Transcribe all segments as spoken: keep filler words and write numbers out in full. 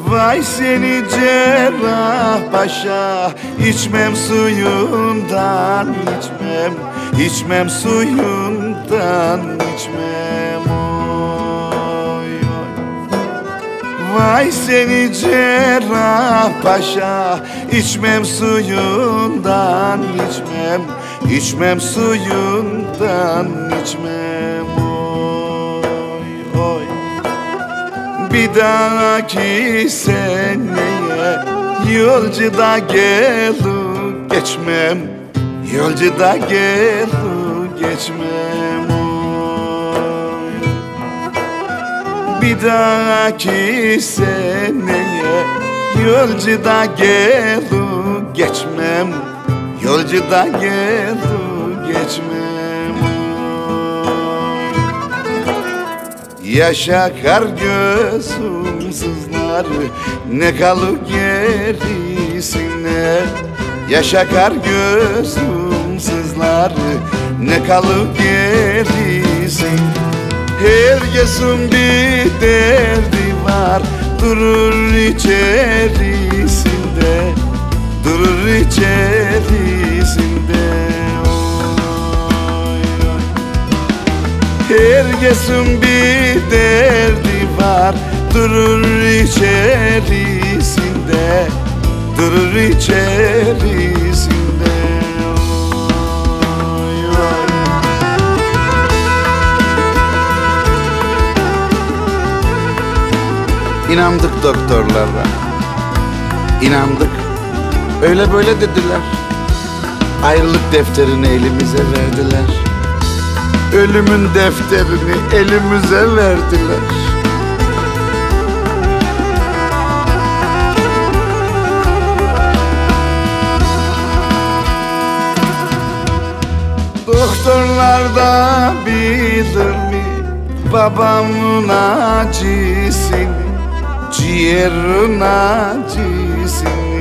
Vay seni cerrah paşa, içmem suyundan içmem, içmem suyundan içmem. Oy, oy. Vay seni cerrah paşa, içmem suyundan içmem, içmem suyundan içmem. Oy, oy. Bir dahaki seneye yolcuda gelu geçmem, yolcuda gelu geçmem. Oy. Bir dahaki seneye yolcuda gelu geçmem, yolcuda gelu geçmem. Yaşa kar gözüm sızlar, ne kalır gerisine. Yaşa kar gözüm sızlar, ne kalır gerisine. Herkesin bir derdi var, durur içerisinde, durur içerisinde. Herkesin bir derdi var, durur içerisinde, durur içerisinde. Oy, oy. İnandık doktorlara, inandık. Öyle böyle dediler. Ayrılık defterini elimize verdiler. Ölümün defterini elimize verdiler. Doktorlar da bilir mi babamın acısını, ciğerin acısını.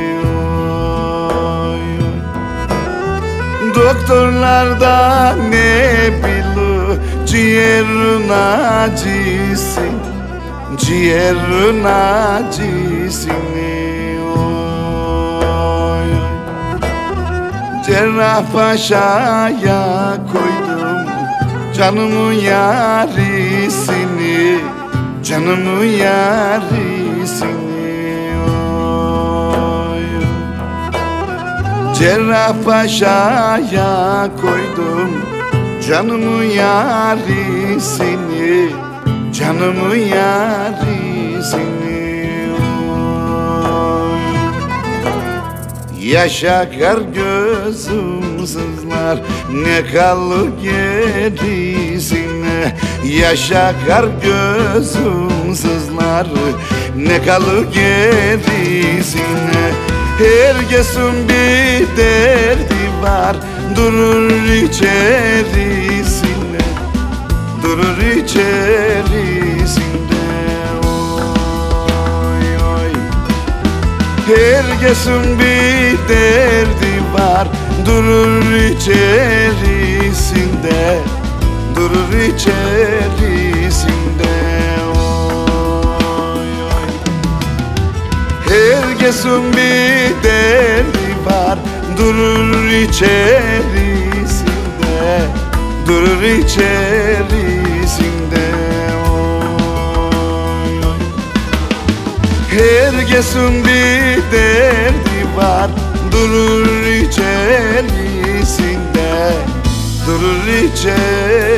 Doktorlar da ne bilir ciğerin acısı, ciğerin acısını. Oy. Cerrah paşaya koydum canımın yarisini, canımın yarisini. Cerrah paşaya koydum canımın yarisini, canımın yarisini. Oy. Yaşa kar gözüm sızlar, ne kalır gerisine. Yaşa kar gözüm sızlar, ne kalır gerisine. Herkesin bir derdi var, durur içerisinde, durur içerisinde. Oy, oy. Herkesin bir derdi var, durur içerisinde, durur içerisinde. Herkesin bir derdi var, durur içerisinde, durur içerisinde. Oy, oy. Herkesin bir derdi var, durur içerisinde, durur içerisinde.